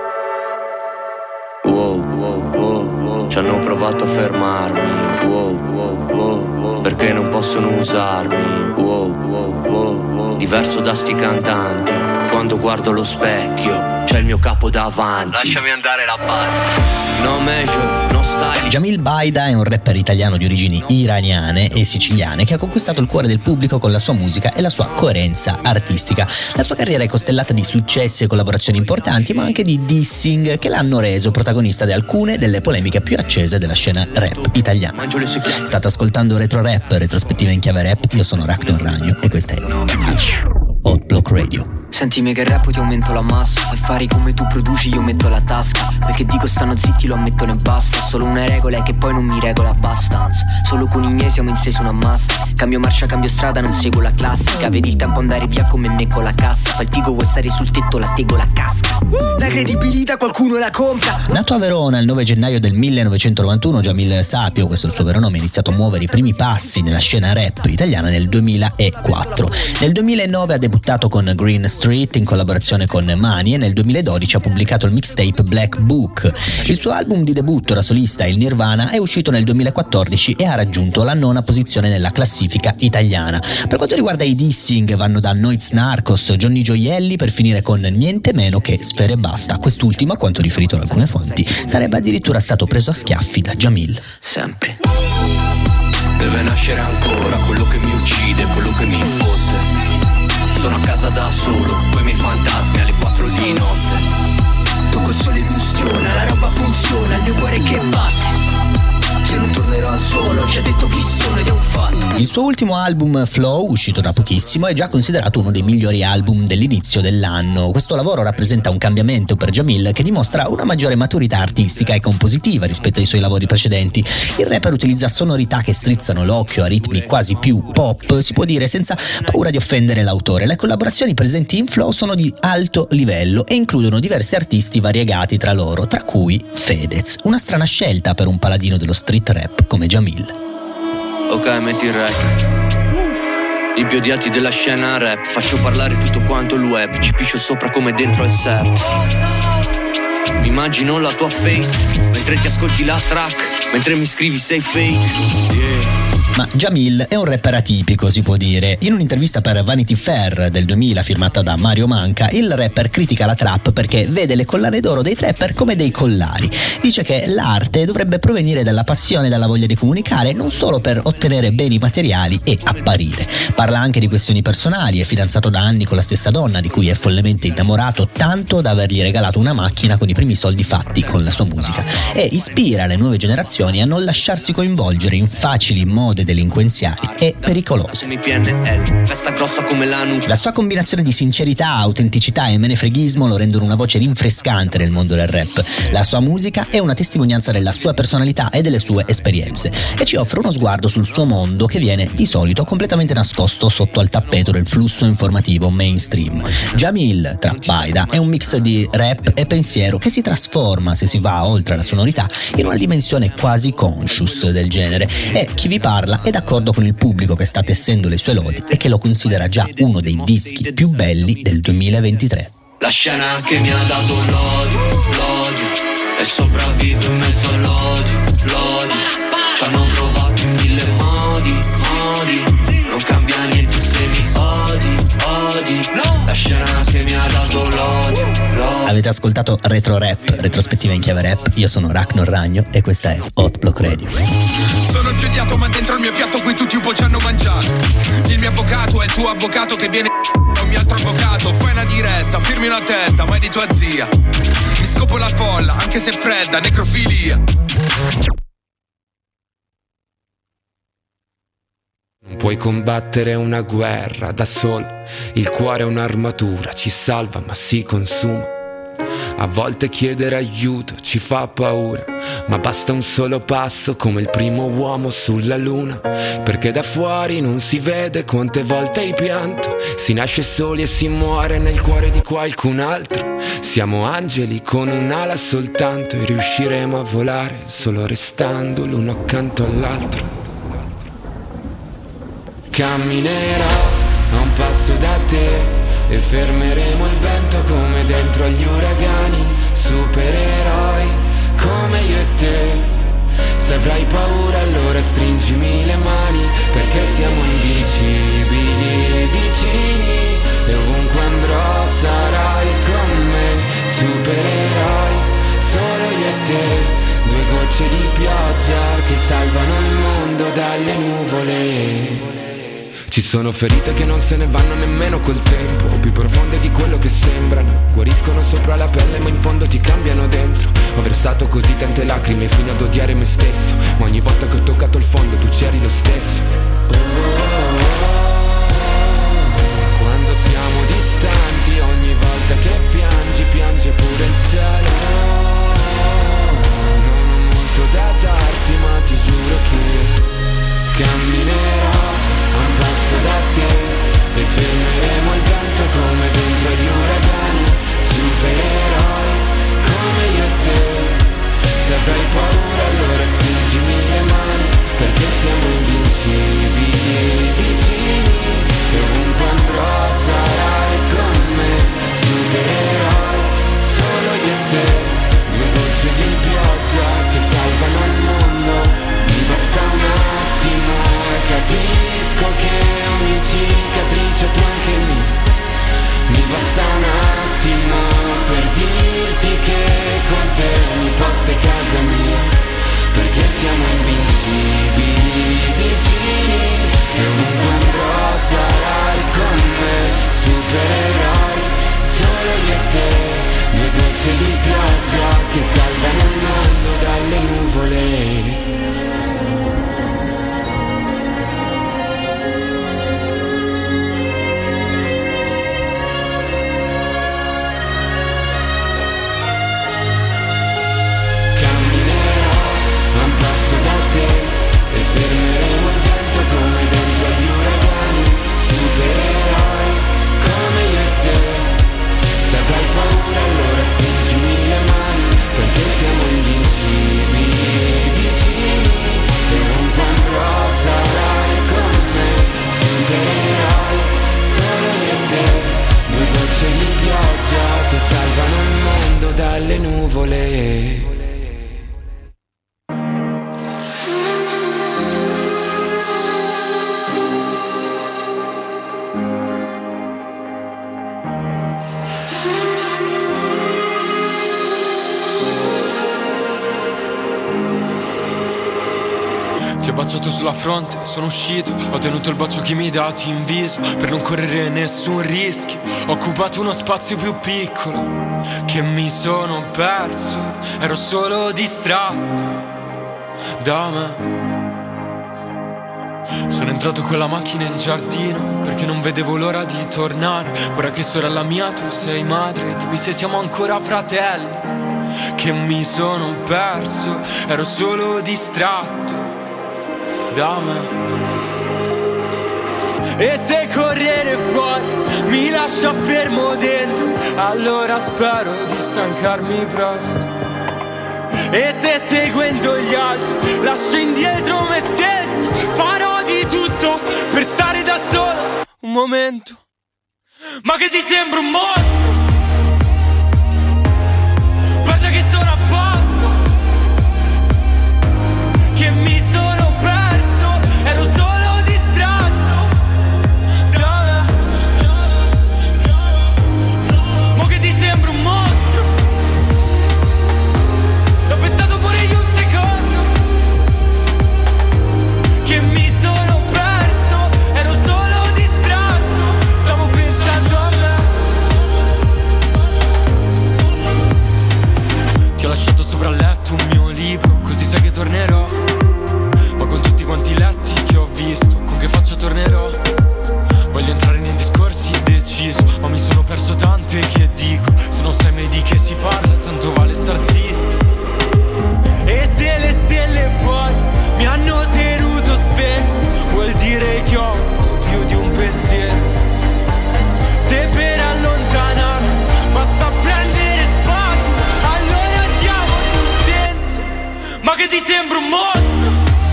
Wow, wow, wow, wow. Ci hanno provato a fermarmi. Wow, wow, wow, wow. Perché non possono usarmi. Wow, wow, wow, wow. Diverso da sti cantanti. Quando guardo lo specchio c'è il mio capo davanti. Lasciami andare la base. No measure, no style. Jamil Baida è un rapper italiano di origini iraniane e siciliane che ha conquistato il cuore del pubblico con la sua musica e la sua coerenza artistica. La sua carriera è costellata di successi e collaborazioni importanti, ma anche di dissing che l'hanno reso protagonista di alcune delle polemiche più accese della scena rap italiana. State ascoltando Retro Rap, retrospettiva in chiave rap. Io sono Racton Ragno e questa è Hot Block Radio. Sentimi che rap ti aumento la massa. Fai fare come tu produci, io metto la tasca. Quel che dico stanno zitti lo ammettono e basta. Solo una regola è che poi non mi regola abbastanza. Solo con i miei siamo in sei su una massa. Cambio marcia, cambio strada, non seguo la classica. Vedi il tempo andare via come me con la cassa. Fai il figo, vuoi stare sul tetto, la tegola casca. La credibilità qualcuno la compra. Nato a Verona il nove gennaio del millenovecentonovantuno, Jamil Sapio, questo è il suo vero nome, ha iniziato a muovere i primi passi nella scena rap italiana nel duemilaquattro. Nel duemilanove ha debuttato con con Green Street in collaborazione con Mani e nel duemiladodici ha pubblicato il mixtape Black Book. Il suo album di debutto da solista, il Nirvana, è uscito nel duemilaquattordici e ha raggiunto la nona posizione nella classifica italiana. Per quanto riguarda i dissing, vanno da Noiz Narcos, Johnny Gioielli, per finire con niente meno che Sfera Ebbasta. Quest'ultimo, a quanto riferito da alcune fonti, sarebbe addirittura stato preso a schiaffi da Jamil. Sempre deve nascere ancora quello che mi uccide, quello che mi fotte. Sono a casa da solo, coi miei fantasmi alle quattro di notte. Tocco il sole mi ustiona, la roba funziona, il mio cuore che batte. Se non tornerò al solo, ho già detto chi sono ed è un fatto. Il suo ultimo album, Flow, uscito da pochissimo, è già considerato uno dei migliori album dell'inizio dell'anno. Questo lavoro rappresenta un cambiamento per Jamil che dimostra una maggiore maturità artistica e compositiva rispetto ai suoi lavori precedenti. Il rapper utilizza sonorità che strizzano l'occhio a ritmi quasi più pop, si può dire, senza paura di offendere l'autore. Le collaborazioni presenti in Flow sono di alto livello e includono diversi artisti variegati tra loro, tra cui Fedez, una strana scelta per un paladino dello street rap come Jamil. Ok, metti il rec. I più odiati della scena rap. Faccio parlare tutto quanto il web. Ci piscio sopra come dentro il set. Mi immagino la tua face mentre ti ascolti la track, mentre mi scrivi sei fake. Yeah. Ma Jamil è un rapper atipico, si può dire. In un'intervista per Vanity Fair del duemila firmata da Mario Manca, il rapper critica la trap perché vede le collane d'oro dei trapper come dei collari. Dice che l'arte dovrebbe provenire dalla passione e dalla voglia di comunicare, non solo per ottenere beni materiali e apparire. Parla anche di questioni personali, è fidanzato da anni con la stessa donna di cui è follemente innamorato, tanto da avergli regalato una macchina con i primi soldi fatti con la sua musica, e ispira le nuove generazioni a non lasciarsi coinvolgere in facili mode delinquenziali e pericolose. La sua combinazione di sincerità, autenticità e menefreghismo lo rendono una voce rinfrescante nel mondo del rap. La sua musica è una testimonianza della sua personalità e delle sue esperienze e ci offre uno sguardo sul suo mondo che viene di solito completamente nascosto sotto al tappeto del flusso informativo mainstream. Jamil, tra Baida, è un mix di rap e pensiero che si trasforma, se si va oltre la sonorità, in una dimensione quasi conscious del genere, e chi vi parla è d'accordo con il pubblico che sta tessendo le sue lodi e che lo considera già uno dei dischi più belli del duemilaventitré. La scena che mi ha dato l'odio, l'odio, e sopravvivo in mezzo all'odio, l'odio. Ci hanno provato in mille modi, modi, non cambia niente se mi odi, odi. La scena che mi ha dato l'odio, l'odio. Avete ascoltato Retro Rap, retrospettiva in chiave rap. Io sono Ragnar Ragno e questa è Hot Block Radio. Sono ingiodiato ma dentro il mio piatto qui tutti un po' ci hanno mangiato. Il mio avvocato è il tuo avvocato che viene da un mio altro avvocato. Fai una diretta, firmi una testa, ma è di tua zia. Mi scopo la folla, anche se è fredda, necrofilia. Non puoi combattere una guerra da solo. Il cuore è un'armatura, ci salva ma si consuma. A volte chiedere aiuto ci fa paura, ma basta un solo passo come il primo uomo sulla luna. Perché da fuori non si vede quante volte hai pianto. Si nasce soli e si muore nel cuore di qualcun altro. Siamo angeli con un'ala soltanto e riusciremo a volare solo restando l'uno accanto all'altro. Camminerò a un passo da te e fermeremo il vento come dentro agli uragani. Supereroi come io e te. Se avrai paura allora stringimi le mani, perché siamo invincibili vicini e ovunque andrò sarai con me. Supereroi solo io e te. Due gocce di pioggia che salvano il mondo dalle nuvole. Ci sono ferite che non se ne vanno nemmeno col tempo, più profonde di quello che sembrano. Guariscono sopra la pelle ma in fondo ti cambiano dentro. Ho versato così tante lacrime fino ad odiare me stesso, ma ogni volta che ho toccato il fondo tu c'eri lo stesso. Oh, oh, oh. Quando siamo distanti, ogni volta che piangi, piange pure il cielo. Non ho molto da darti ma ti giuro che camminerò un passo da te e fermeremo il vento come dentro agli uragani. Supereroi come io e te. Se avrai paura allora stringimi le mani, perché siamo invincibili. tatuato sulla fronte, sono uscito, ho tenuto il bacio che mi hai dato in viso per non correre nessun rischio. Ho occupato uno spazio più piccolo che mi sono perso, ero solo distratto da me. Sono entrato con la macchina in giardino perché non vedevo l'ora di tornare. Ora che sorella mia tu sei madre, dimmi se siamo ancora fratelli. Che mi sono perso, ero solo distratto da me. E se correre fuori mi lascia fermo dentro, allora spero di stancarmi presto. E se seguendo gli altri lascio indietro me stesso, farò di tutto per stare da solo un momento. Ma che ti sembra un mostro? Guarda che sono a posto, che mi sono perso, ero solo distratto da me. Ma che ti sembra un mostro? L'ho pensato pure io un secondo, che mi sono perso, ero solo distratto, stavo pensando a me. Ti ho lasciato sopra il letto un mio libro, così sai che tornerò. Ma con tutti quanti letti che ho visto, con che faccia tornerò? Voglio entrare nei discorsi deciso, ma mi sono perso tanto e che dico? Se non sai mai di che si parla, tanto vale star zitto. E se le stelle fuori mi hanno tenuto sveglio, vuol dire che ho avuto più di un pensiero. Se per allontanarsi basta prendere spazio, allora diamo un senso. Ma che ti sembra un mostro?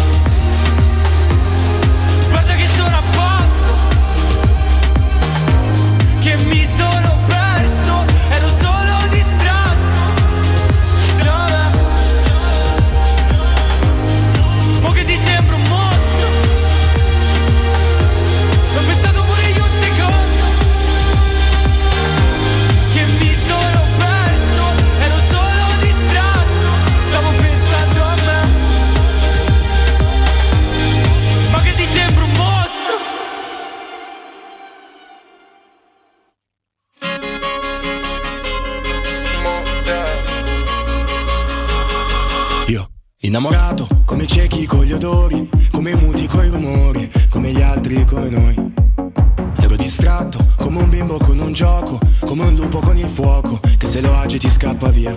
Guarda che sono a posto, che mi sono perso, ero solo distratto da me. Ma che ti sembra un mostro? L'ho pensato pure io un secondo, che mi sono perso, ero solo distratto, stavo pensando a me. Ma che ti sembra un mostro? Io, innamorato, come ciechi con gli odori, come muti coi rumori, come gli altri, come noi. Ero distratto, come un bimbo con un gioco, come un lupo con il fuoco, che se lo agiti scappa via.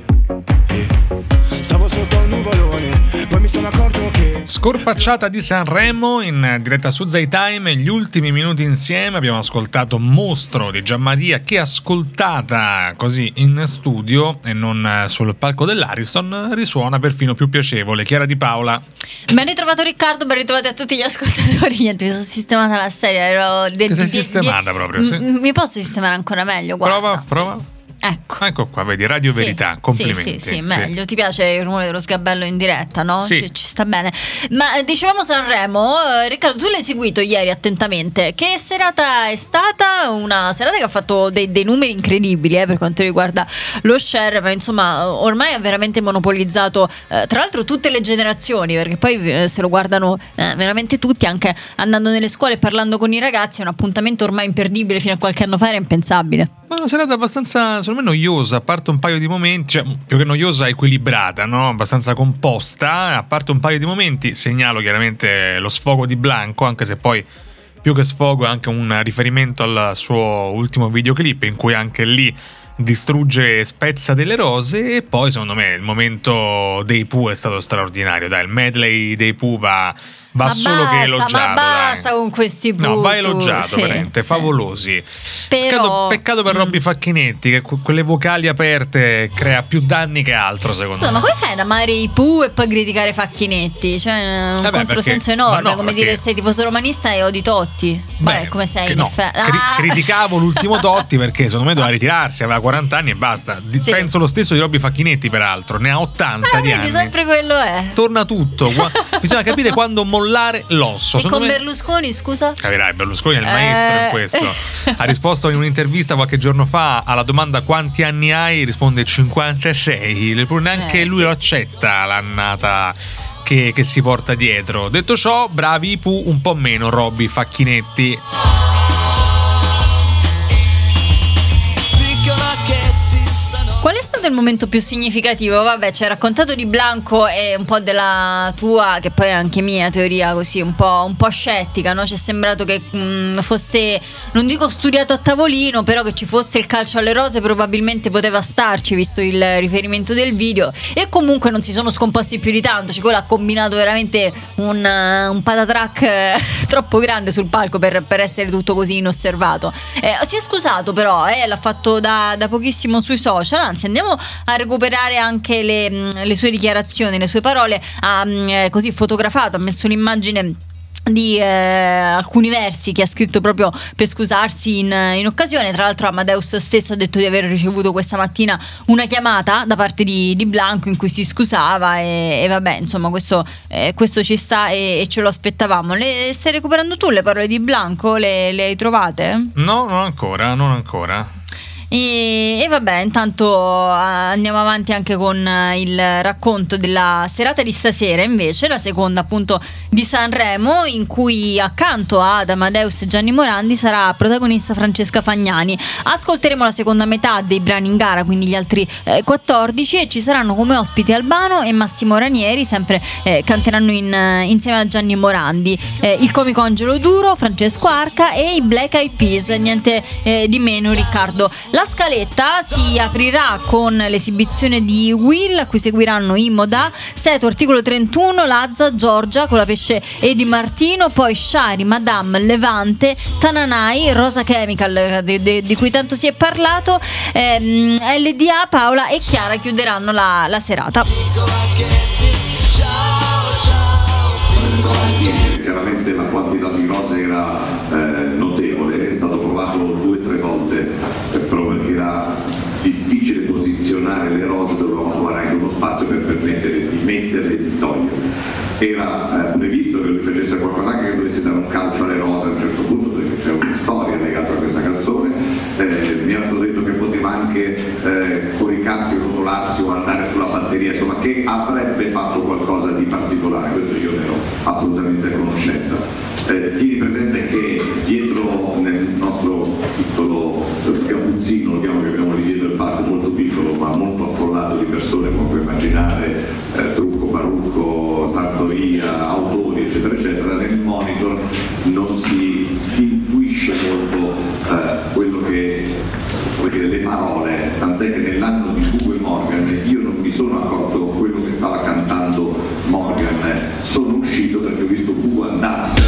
E stavo sotto un nuvolone, poi mi sono accorto che... Scorpacciata di Sanremo in diretta su Zay Time, gli ultimi minuti insieme abbiamo ascoltato Mostro di Gianmaria, che ascoltata così in studio e non sul palco dell'Ariston risuona perfino più piacevole. Chiara Di Paola. Ben ritrovato Riccardo, ben ritrovati a tutti gli ascoltatori. Niente, mi sono sistemata la sedia, ero de- Ti sei di- sistemata di- proprio, sì. M- mi posso sistemare ancora meglio, guarda. Prova, prova. Ecco. Ecco qua, vedi, Radio Sì, Verità, complimenti. Sì, sì, sì, meglio. Ti piace il rumore dello sgabello in diretta, no? Sì. Ci, ci sta bene. Ma eh, dicevamo Sanremo, eh, Riccardo, tu l'hai seguito ieri attentamente. Che serata è stata? Una serata che ha fatto dei, dei numeri incredibili eh, per quanto riguarda lo share, ma insomma ormai ha veramente monopolizzato eh, tra l'altro tutte le generazioni, perché poi eh, se lo guardano eh, veramente tutti, anche andando nelle scuole e parlando con i ragazzi. È un appuntamento ormai imperdibile, fino a qualche anno fa era impensabile. Una serata abbastanza, secondo me, noiosa, a parte un paio di momenti, cioè più che noiosa, equilibrata, no? Abbastanza composta, a parte un paio di momenti. Segnalo chiaramente lo sfogo di Blanco, anche se poi più che sfogo è anche un riferimento al suo ultimo videoclip, in cui anche lì distrugge e spezza delle rose. E poi secondo me il momento dei Pooh è stato straordinario, dai, il medley dei Pooh va... Va ma solo basta, che elogiato. ma basta dai. con questi No, va buttu, elogiato, sì, veramente, sì. favolosi. Però, Peccato, peccato per mm. Robby Facchinetti, che que- quelle vocali aperte crea più danni che altro, secondo Scusa, me. ma come fai ad amare i Pooh e poi criticare Facchinetti? Cioè, un Vabbè, controsenso perché- enorme, ma no, come perché- dire sei tifoso romanista e odi Totti. Vabbè, Beh, come sei che in no, effetti. cri- Ah! criticavo l'ultimo Totti perché secondo me doveva ritirarsi, aveva quaranta anni e basta. Di- Sì. Penso lo stesso di Robby Facchinetti, peraltro, ne ha ottanta Ah, di vedi, anni. sempre quello è. Torna tutto. Gua- Bisogna capire quando mollare l'osso. E Secondo con me- Berlusconi, scusa? Capirai, Berlusconi è il maestro Eh. in questo. Ha risposto in un'intervista qualche giorno fa alla domanda quanti anni hai, risponde cinquantasei. Neanche Eh, lui sì. lo accetta l'annata che, che si porta dietro. Detto ciò, bravi i Pooh, un po' meno Robby Facchinetti. Qual è stato il momento più significativo? Vabbè, ci hai raccontato di Blanco e un po' della tua, che poi è anche mia teoria, così un po', un po' scettica, no? Ci è sembrato che mh, fosse, non dico studiato a tavolino, però che ci fosse il calcio alle rose probabilmente poteva starci, visto il riferimento del video, e comunque non si sono scomposti più di tanto, cioè quello ha combinato veramente un, un patatrack eh, troppo grande sul palco per, per essere tutto così inosservato. Eh, si è scusato però, eh, l'ha fatto da, da pochissimo sui social. Anzi, andiamo a recuperare anche le, le sue dichiarazioni, le sue parole. Ha eh, così fotografato, ha messo un'immagine di eh, alcuni versi che ha scritto proprio per scusarsi in, in occasione. Tra l'altro Amadeus stesso ha detto di aver ricevuto questa mattina una chiamata da parte di, di Blanco in cui si scusava e, e vabbè, insomma, questo, eh, questo ci sta e, e ce lo aspettavamo. Le stai recuperando tu le parole di Blanco? Le, le hai trovate? No, non ancora, non ancora. E, e vabbè, intanto andiamo avanti anche con il racconto della serata di stasera, invece la seconda appunto di Sanremo, in cui accanto ad Amadeus e Gianni Morandi sarà protagonista Francesca Fagnani. Ascolteremo la seconda metà dei brani in gara, quindi gli altri eh, quattordici, e ci saranno come ospiti Albano e Massimo Ranieri, sempre eh, canteranno in, insieme a Gianni Morandi, eh, il comico Angelo Duro, Francesco Arca e i Black Eyed Peas, niente eh, di meno Riccardo. La scaletta si aprirà con l'esibizione di Will, a cui seguiranno Imoda, Seto, Articolo trentuno, Lazza, Giorgia con la pesce e Di Martino, poi Shari, Madame, Levante, Tananai, Rosa Chemical, di, di, di cui tanto si è parlato, ehm, L D A, Paola e Chiara chiuderanno la, la serata. Chiaramente la quantità di rose era eh, notevole, è stato provato due o tre volte, eh, però perché era difficile posizionare le rose, dovevamo trovare anche uno spazio per permettere di metterle e di toglierle. Era eh, previsto che lui facesse qualcosa, anche che dovesse dare un calcio alle rose a un certo punto, perché c'è una storia legata a questa canzone. Eh, mi era stato detto che poteva anche eh, coricarsi, rotolarsi o andare sulla batteria, insomma che avrebbe fatto qualcosa di particolare, questo io ne ero assolutamente a conoscenza. Eh, tieni presente che dietro nel nostro piccolo sgabuzzino, diciamo che abbiamo lì dietro il parco, molto piccolo ma molto affollato di persone, come puoi immaginare, eh, trucco, parrucco, sartoria, autori eccetera eccetera, nel monitor non si intuisce molto eh, quello che vuol dire le parole, tant'è che nell'anno di Hugo e Morgan io non mi sono accorto quello che stava cantando Morgan, sono uscito perché ho visto Hugo andarsene.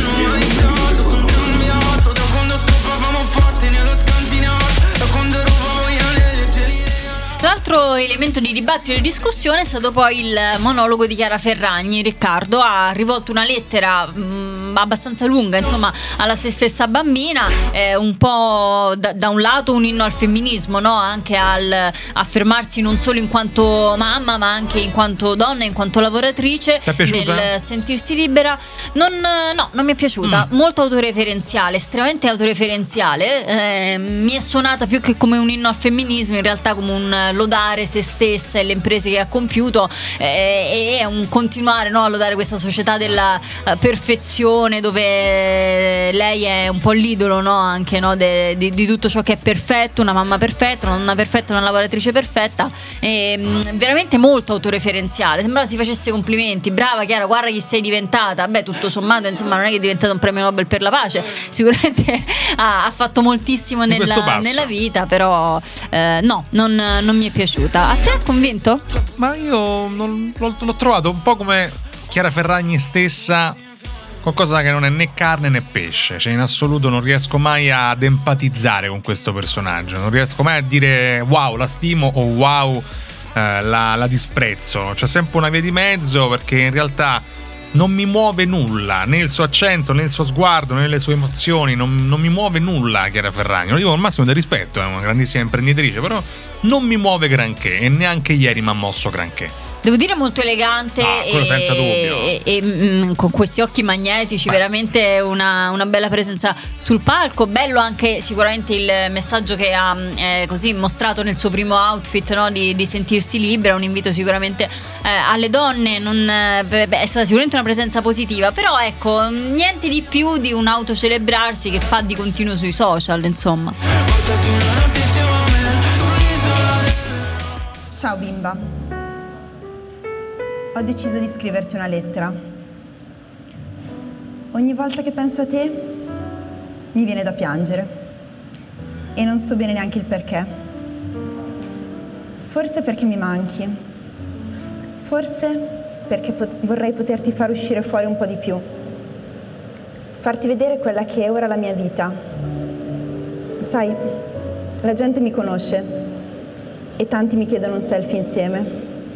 L'altro elemento di dibattito e di discussione è stato poi il monologo di Chiara Ferragni. Riccardo ha rivolto una lettera mh, abbastanza lunga, insomma, alla se stessa bambina, eh, un po' da, da un lato un inno al femminismo, no? Anche al affermarsi non solo in quanto mamma, ma anche in quanto donna, in quanto lavoratrice, nel sentirsi libera. Non, no, non mi è piaciuta, mm. molto autoreferenziale, estremamente autoreferenziale, eh, mi è suonata più che come un inno al femminismo, in realtà come un lodare se stessa e le imprese che ha compiuto, eh, e un continuare, no, a lodare questa società della uh, perfezione, dove lei è un po' l'idolo, no, anche, no, de, de, di tutto ciò che è perfetto, una mamma perfetta, una donna perfetta, una lavoratrice perfetta, e, mh, veramente molto autoreferenziale, sembrava si facesse complimenti. Brava Chiara, guarda chi sei diventata. Beh, tutto sommato, insomma, non è che è diventata un premio Nobel per la pace, sicuramente ha, ha fatto moltissimo nella, nella vita, però eh, no, non, non mi è piaciuta. A te ha convinto? Ma io non, l'ho, l'ho trovato un po' come Chiara Ferragni stessa, qualcosa che non è né carne né pesce, cioè in assoluto non riesco mai ad empatizzare con questo personaggio, non riesco mai a dire wow la stimo o wow eh, la, la disprezzo, c'è sempre una via di mezzo, perché in realtà non mi muove nulla, né il suo accento, né il suo sguardo, né le sue emozioni, non, non mi muove nulla Chiara Ferragni. Lo dico al massimo del rispetto, è una grandissima imprenditrice, però non mi muove granché, e neanche ieri mi ha mosso granché. devo dire molto elegante, no, quello e, senza dubbio. e, e mh, con questi occhi magnetici, Beh. veramente una, una bella presenza sul palco. Bello anche sicuramente il messaggio che ha eh, così mostrato nel suo primo outfit, no? di, di sentirsi libera, un invito sicuramente eh, alle donne. Non, eh, beh, è stata sicuramente una presenza positiva, però ecco, niente di più di un autocelebrarsi che fa di continuo sui social, insomma. Ciao bimba, ho deciso di scriverti una lettera. Ogni volta che penso a te mi viene da piangere e non so bene neanche il perché. Forse perché mi manchi, forse perché pot- vorrei poterti far uscire fuori un po' di più, farti vedere quella che è ora la mia vita. Sai, la gente mi conosce e tanti mi chiedono un selfie insieme.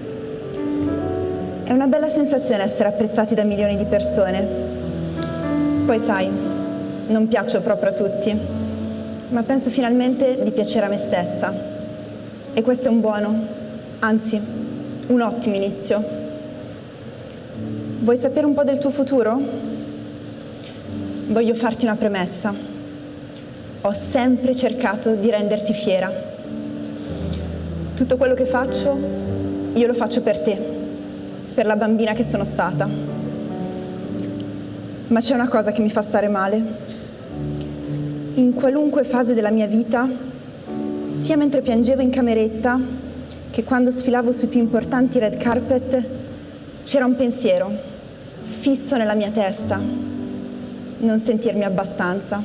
È una bella sensazione essere apprezzati da milioni di persone. Poi sai, non piaccio proprio a tutti, ma penso finalmente di piacere a me stessa. E questo è un buono, anzi, un ottimo inizio. Vuoi sapere un po' del tuo futuro? Voglio farti una premessa. Ho sempre cercato di renderti fiera. Tutto quello che faccio, io lo faccio per te, per la bambina che sono stata. Ma c'è una cosa che mi fa stare male. In qualunque fase della mia vita, sia mentre piangevo in cameretta, che quando sfilavo sui più importanti red carpet, c'era un pensiero fisso nella mia testa: non sentirmi abbastanza.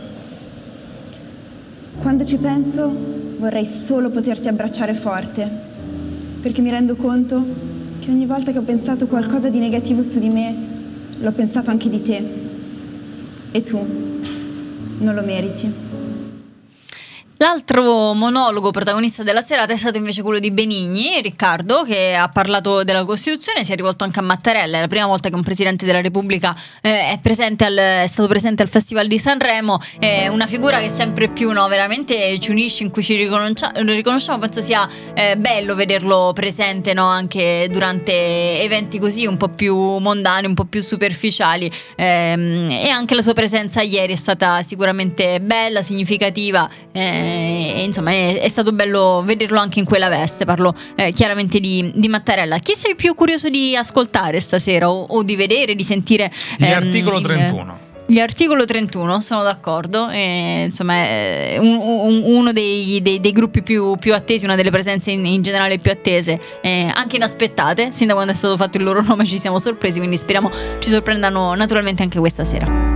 Quando ci penso, vorrei solo poterti abbracciare forte, perché mi rendo conto che ogni volta che ho pensato qualcosa di negativo su di me, l'ho pensato anche di te. E tu non lo meriti. L'altro monologo protagonista della serata è stato invece quello di Benigni, Riccardo, che ha parlato della Costituzione, si è rivolto anche a Mattarella. È la prima volta che un Presidente della Repubblica eh, è, presente al, è stato presente al Festival di Sanremo. È una figura che sempre più no, veramente ci unisce, in cui ci riconosciamo. Penso sia eh, bello vederlo presente, no, anche durante eventi così un po' più mondani, un po' più superficiali. Ehm, e anche la sua presenza ieri è stata sicuramente bella, significativa. Eh, E, insomma è, è stato bello vederlo anche in quella veste. Parlo eh, chiaramente di, di Mattarella. Chi sei più curioso di ascoltare stasera o, o di vedere, di sentire? Gli ehm, articolo trentuno. Gli articolo trentuno, sono d'accordo. E, insomma è un, un, uno dei, dei, dei gruppi più, più attesi, una delle presenze in, in generale più attese, eh, anche inaspettate. Sin da quando è stato fatto il loro nome ci siamo sorpresi, quindi speriamo ci sorprendano naturalmente anche questa sera.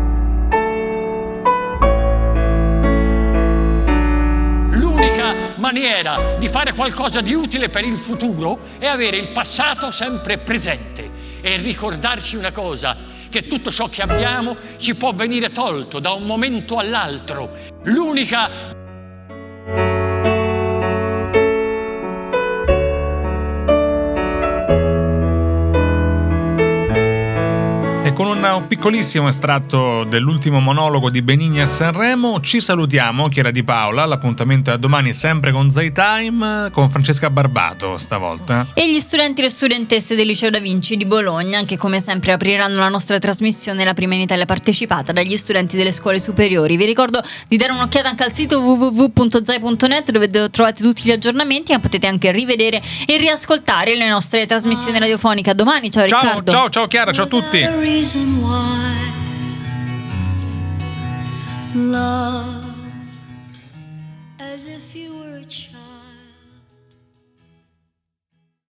Maniera di fare qualcosa di utile per il futuro è avere il passato sempre presente e ricordarci una cosa, che tutto ciò che abbiamo ci può venire tolto da un momento all'altro. L'unica E con un piccolissimo estratto dell'ultimo monologo di Benigni a Sanremo ci salutiamo. Chiara Di Paola, l'appuntamento è a domani sempre con Zay Time, con Francesca Barbato stavolta. E gli studenti e le studentesse del Liceo Da Vinci di Bologna, che come sempre apriranno la nostra trasmissione, la prima in Italia partecipata dagli studenti delle scuole superiori. Vi ricordo di dare un'occhiata anche al sito w w w punto zai punto net, dove trovate tutti gli aggiornamenti, ma potete anche rivedere e riascoltare le nostre trasmissioni radiofoniche. A domani, ciao, ciao Riccardo. Ciao, ciao Chiara, ciao a tutti. Reason why love